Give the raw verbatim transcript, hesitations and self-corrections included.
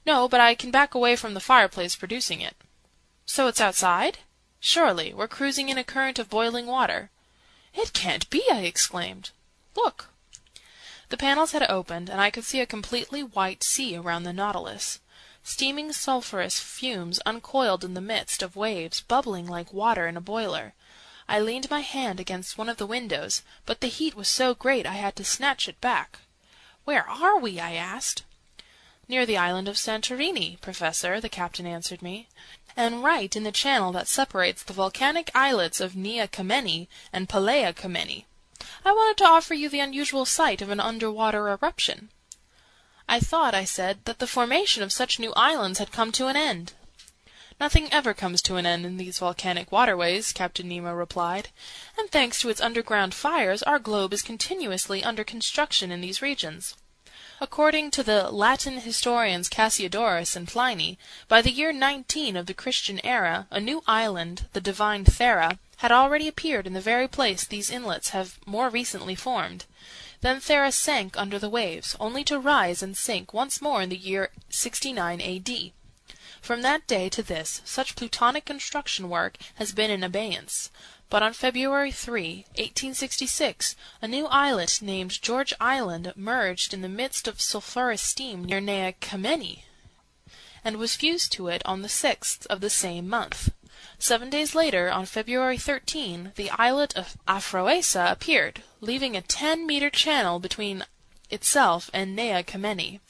"No, but I can back away from the fireplace producing it." "So it's outside?" "Surely. We're cruising in a current of boiling water." "It can't be!" I exclaimed. "Look." The panels had opened, and I could see a completely white sea around the Nautilus. Steaming sulphurous fumes uncoiled in the midst of waves bubbling like water in a boiler. I leaned my hand against one of the windows, but the heat was so great I had to snatch it back. "Where are we?" I asked. "Near the island of Santorini, Professor," the captain answered me, "and right in the channel that separates the volcanic islets of Nea Kamenni and Pelea Kamenni. I wanted to offer you the unusual sight of an underwater eruption." "I thought," I said, "that the formation of such new islands had come to an end." "Nothing ever comes to an end in these volcanic waterways," Captain Nemo replied, "and thanks to its underground fires our globe is continuously under construction in these regions. According to the Latin historians Cassiodorus and Pliny, by the year nineteen of the Christian era a new island, the divine Thera, had already appeared in the very place these inlets have more recently formed. Then Thera sank under the waves, only to rise and sink once more in the year sixty-nine A D. From that day to this, such plutonic construction work has been in abeyance. But on February third, eighteen sixty-six, a new islet named George Island emerged in the midst of sulphurous steam near Nea Kamenni, and was fused to it on the sixth of the same month. Seven days later, on February thirteenth, the islet of Aphroessa appeared, leaving a ten-meter channel between itself and Nea Kamenni.